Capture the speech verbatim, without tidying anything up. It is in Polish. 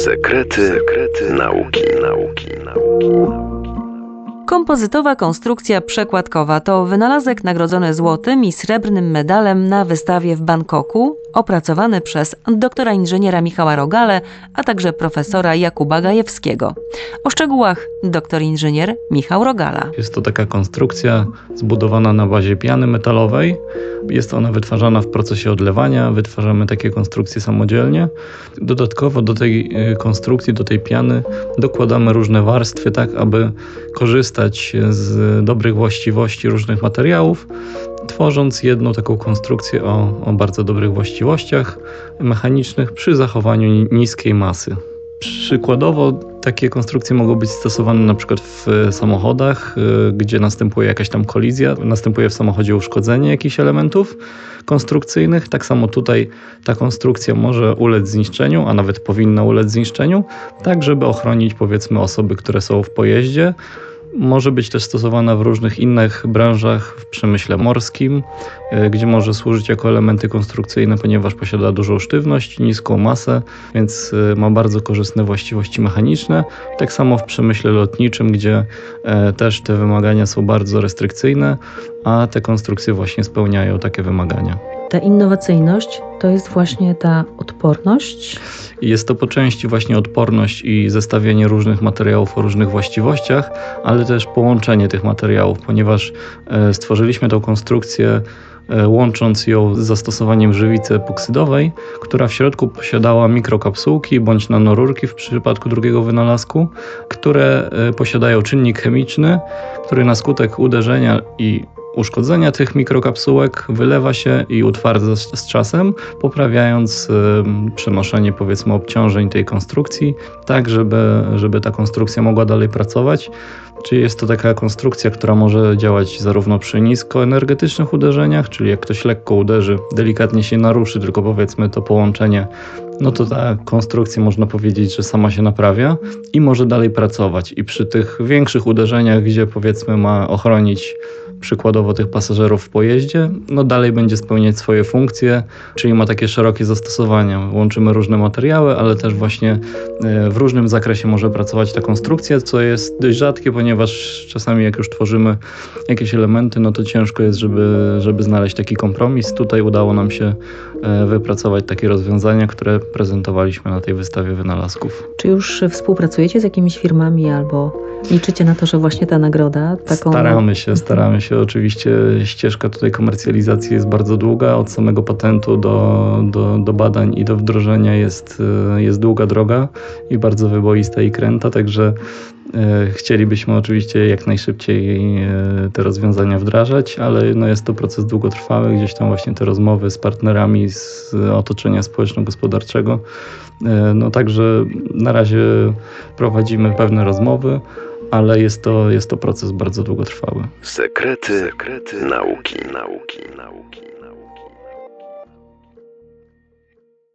Sekrety, sekrety nauki, nauki, nauki. Kompozytowa konstrukcja przekładkowa to wynalazek nagrodzony złotym i srebrnym medalem na wystawie w Bangkoku, opracowany przez doktora inżyniera Michała Rogalę, a także profesora Jakuba Gajewskiego. O szczegółach doktor inżynier Michał Rogala. Jest to taka konstrukcja zbudowana na bazie piany metalowej. Jest ona wytwarzana w procesie odlewania. Wytwarzamy takie konstrukcje samodzielnie. Dodatkowo do tej konstrukcji, do tej piany dokładamy różne warstwy, tak aby korzystać z dobrych właściwości różnych materiałów, tworząc jedną taką konstrukcję o, o bardzo dobrych właściwościach mechanicznych przy zachowaniu niskiej masy. Przykładowo takie konstrukcje mogą być stosowane na przykład w samochodach, gdzie następuje jakaś tam kolizja, następuje w samochodzie uszkodzenie jakichś elementów konstrukcyjnych. Tak samo tutaj ta konstrukcja może ulec zniszczeniu, a nawet powinna ulec zniszczeniu, tak żeby ochronić powiedzmy osoby, które są w pojeździe. Może być też stosowana w różnych innych branżach, w przemyśle morskim, gdzie może służyć jako elementy konstrukcyjne, ponieważ posiada dużą sztywność, niską masę, więc ma bardzo korzystne właściwości mechaniczne. Tak samo w przemyśle lotniczym, gdzie też te wymagania są bardzo restrykcyjne, a te konstrukcje właśnie spełniają takie wymagania. Ta innowacyjność to jest właśnie ta odporność? Jest to po części właśnie odporność i zestawienie różnych materiałów o różnych właściwościach, ale też połączenie tych materiałów, ponieważ stworzyliśmy tą konstrukcję łącząc ją z zastosowaniem żywicy epoksydowej, która w środku posiadała mikrokapsułki bądź nanorurki w przypadku drugiego wynalazku, które posiadają czynnik chemiczny, który na skutek uderzenia i uszkodzenia tych mikrokapsułek wylewa się i utwardza z czasem, poprawiając y, przenoszenie powiedzmy obciążeń tej konstrukcji, tak żeby, żeby ta konstrukcja mogła dalej pracować. Czyli jest to taka konstrukcja, która może działać zarówno przy niskoenergetycznych uderzeniach, czyli jak ktoś lekko uderzy, delikatnie się naruszy, tylko powiedzmy to połączenie, no to ta konstrukcja można powiedzieć, że sama się naprawia i może dalej pracować. I przy tych większych uderzeniach, gdzie powiedzmy ma ochronić przykładowo tych pasażerów w pojeździe, no dalej będzie spełniać swoje funkcje, czyli ma takie szerokie zastosowania. Łączymy różne materiały, ale też właśnie w różnym zakresie może pracować ta konstrukcja, co jest dość rzadkie, ponieważ czasami jak już tworzymy jakieś elementy, no to ciężko jest, żeby, żeby znaleźć taki kompromis. Tutaj udało nam się wypracować takie rozwiązania, które prezentowaliśmy na tej wystawie wynalazków. Czy już współpracujecie z jakimiś firmami albo liczycie na to, że właśnie ta nagroda taką... Staramy się, staramy się. Oczywiście ścieżka tutaj komercjalizacji jest bardzo długa. Od samego patentu do, do, do badań i do wdrożenia jest, jest długa droga i bardzo wyboista i kręta, także e, chcielibyśmy oczywiście jak najszybciej e, te rozwiązania wdrażać, ale no jest to proces długotrwały. Gdzieś tam właśnie te rozmowy z partnerami z otoczenia społeczno-gospodarczego. E, no także na razie prowadzimy pewne rozmowy, ale jest to, jest to proces bardzo długotrwały. Sekrety, sekrety nauki, nauki, nauki.